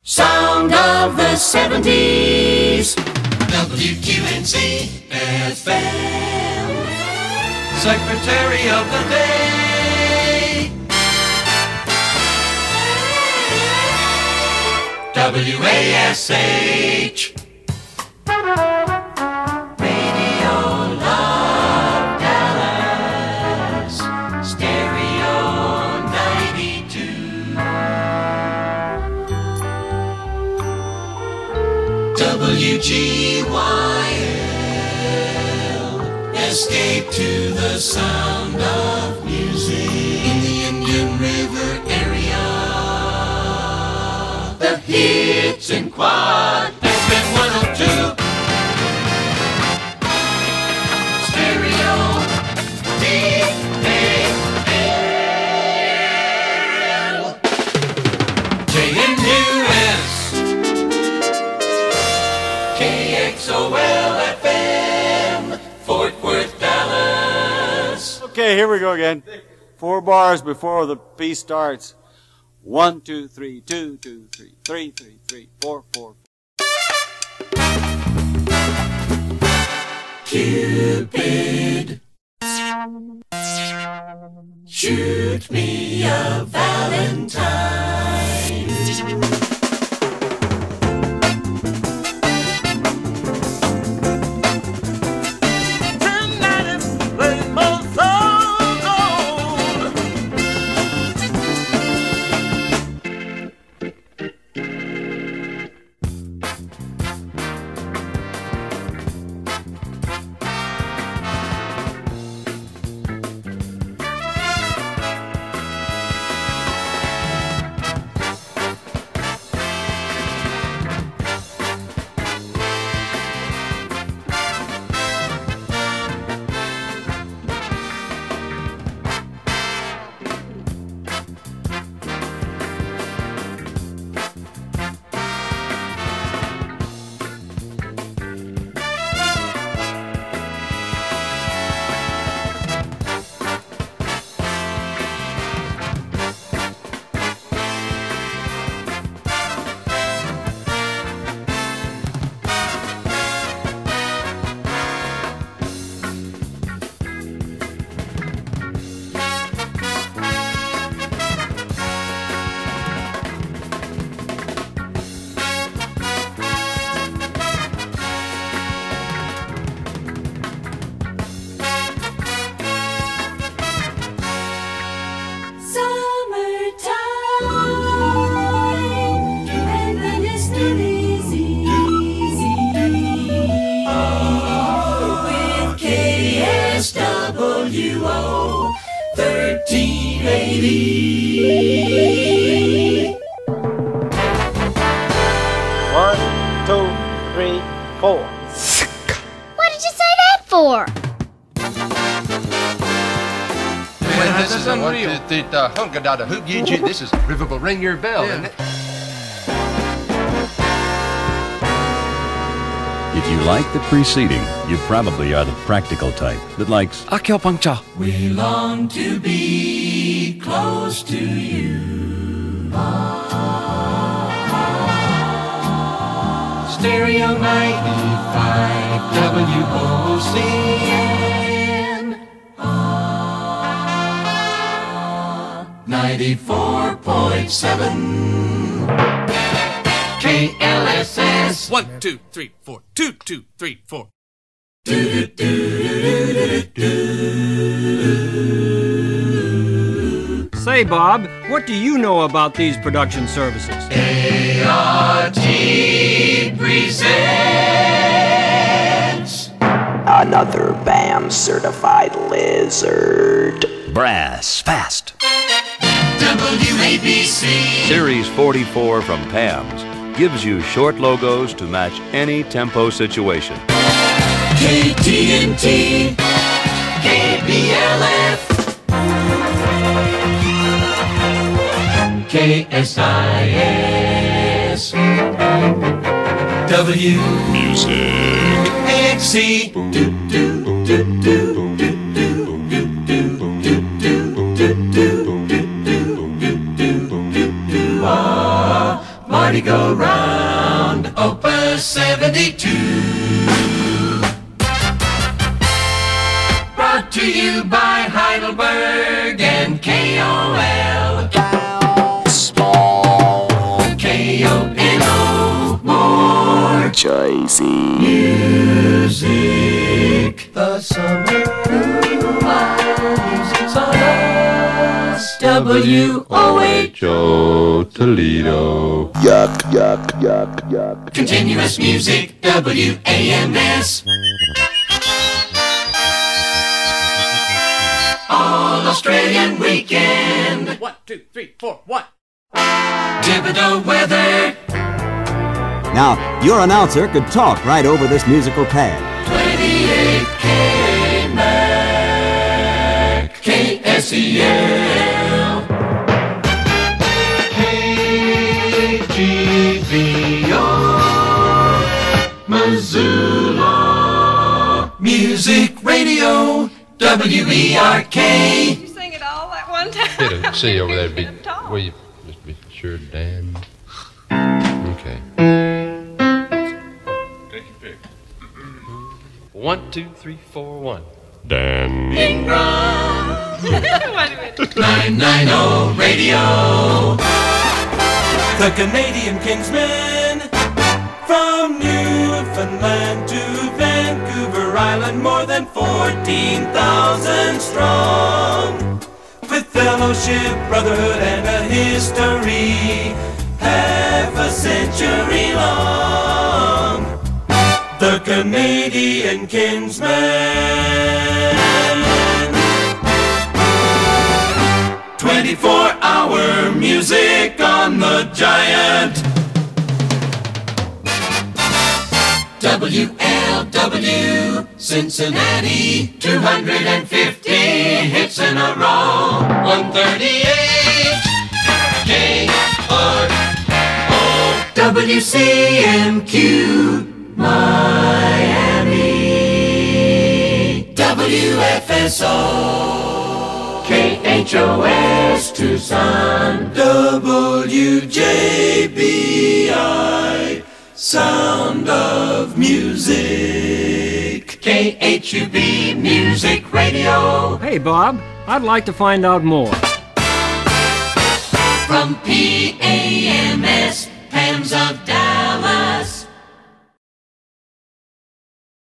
Sound of the 70s. WQNC FM. Secretary of the Day. WASH. Radio Love Dallas. Stereo 92. WGYL. Escape to the sound of music in the Indian River area. The hits in quad FM 102. Stereo DAL. KNUS. KXOL FM, Fort Worth, Dallas. Okay, here we go again. 4 bars before the piece starts. 1, 2, 3, 2, 2, 3, 3, 3, 3, 4, 4. Cupid, shoot me a Valentine. WO 1380. 1, 2, 3, 4. What did you say that for? This is a 1, 2, 3, hunka-dada hoop you. This is Riverboat. Ring your bell, isn't it? If you like the preceding, you probably are the practical type that likes acupuncture. We long to be close to you. Stereo 95 WOCN 94.7 KLSS 1, 2, 3, 4. 2, 2, 3, 4. Say, Bob, what do you know about these production services? ART presents Another BAM certified lizard. Brass Fast. WABC Series 44 from PAMS gives you short logos to match any tempo situation. KTNT KBLF KSIS W Music XC do do do do do do do do do do do do do do do do Mardi Gras merry-go-round, Opus 72. Brought to you by Heidelberg and KOL. K-O-N-O, more Choicy music. The summer music's on us. W-O-H-O Toledo. Yuck, yuck, yuck, yuck. Continuous Music, W-A-M-S. All Australian Weekend. 1, 2, 3, 4, 1. Thibodeau weather. Now, your announcer could talk right over this musical pad. 28K Mac. K-S-E-L. KGVO. Missoula. Music Radio. W-E-R-K. You sing it all at one time. Hit a C over there. Will you just be sure, Dan? Okay. Take your pick. 1, 2, 3, 4, 1. Dan. Ingram. 990 Radio. The Canadian Kingsmen. From Newfoundland to Vancouver Island, more than 14,000 strong. With fellowship, brotherhood, and a history half a century long. The Canadian Kingsmen. 24-hour music on the Giant. WLW Cincinnati, 250 hits in a row. 138 KRO WCMQ Miami, WFSO KHOS Tucson, WJBI Sound of Music, KHUB Music Radio. Hey, Bob, I'd like to find out more. From PA